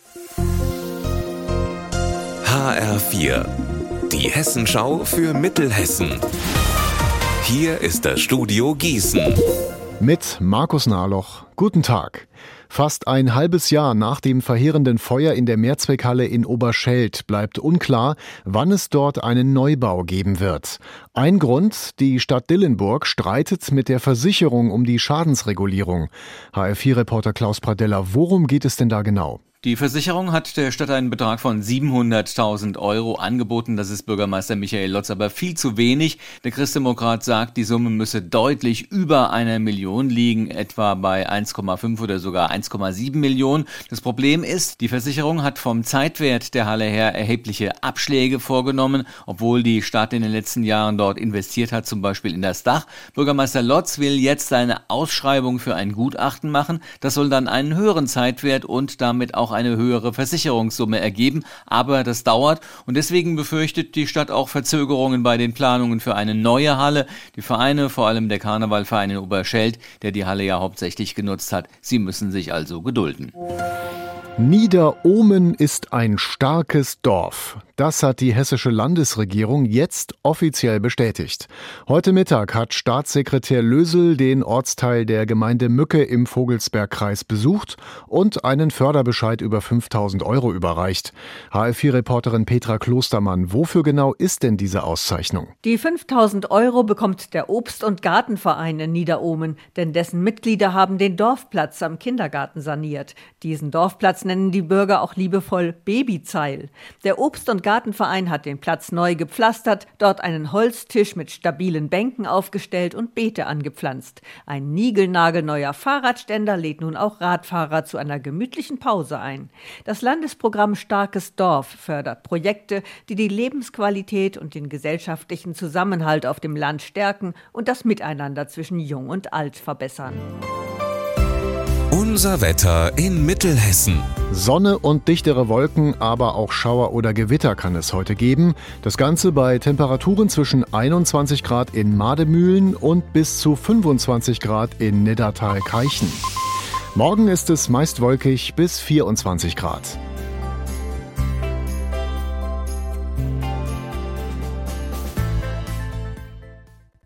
HR4, die Hessenschau für Mittelhessen. Hier ist das Studio Gießen. Mit Markus Nahloch. Guten Tag. Fast ein halbes Jahr nach dem verheerenden Feuer in der Mehrzweckhalle in Oberscheldt bleibt unklar, wann es dort einen Neubau geben wird. Ein Grund: die Stadt Dillenburg streitet mit der Versicherung um die Schadensregulierung. HR4-Reporter Klaus Pradella, worum geht es denn da genau? Die Versicherung hat der Stadt einen Betrag von 700.000 € angeboten. Das ist Bürgermeister Michael Lotz aber viel zu wenig. Der Christdemokrat sagt, die Summe müsse deutlich über 1 Million liegen, etwa bei 1,5 oder sogar 1,7 Millionen. Das Problem ist, die Versicherung hat vom Zeitwert der Halle her erhebliche Abschläge vorgenommen, obwohl die Stadt in den letzten Jahren dort investiert hat, zum Beispiel in das Dach. Bürgermeister Lotz will jetzt eine Ausschreibung für ein Gutachten machen. Das soll dann einen höheren Zeitwert und damit auch eine höhere Versicherungssumme ergeben, aber das dauert und deswegen befürchtet die Stadt auch Verzögerungen bei den Planungen für eine neue Halle. Die Vereine, vor allem der Karnevalverein in Oberscheldt, der die Halle ja hauptsächlich genutzt hat, sie müssen sich also gedulden. Nieder-Ohmen ist ein starkes Dorf. Das hat die hessische Landesregierung jetzt offiziell bestätigt. Heute Mittag hat Staatssekretär Lösel den Ortsteil der Gemeinde Mücke im Vogelsbergkreis besucht und einen Förderbescheid über 5.000 € überreicht. HR4-Reporterin Petra Klostermann, wofür genau ist denn diese Auszeichnung? Die 5.000 € bekommt der Obst- und Gartenverein in Nieder-Ohmen, denn dessen Mitglieder haben den Dorfplatz am Kindergarten saniert. Diesen Dorfplatz nennen die Bürger auch liebevoll Babyzeil. Der Obst- und Gartenverein hat den Platz neu gepflastert, dort einen Holztisch mit stabilen Bänken aufgestellt und Beete angepflanzt. Ein niegelnagelneuer Fahrradständer lädt nun auch Radfahrer zu einer gemütlichen Pause ein. Das Landesprogramm Starkes Dorf fördert Projekte, die die Lebensqualität und den gesellschaftlichen Zusammenhalt auf dem Land stärken und das Miteinander zwischen Jung und Alt verbessern. Unser Wetter in Mittelhessen. Sonne und dichtere Wolken, aber auch Schauer oder Gewitter kann es heute geben. Das Ganze bei Temperaturen zwischen 21 Grad in Mademühlen und bis zu 25 Grad in Niddertal-Keichen. Morgen ist es meist wolkig bis 24 Grad.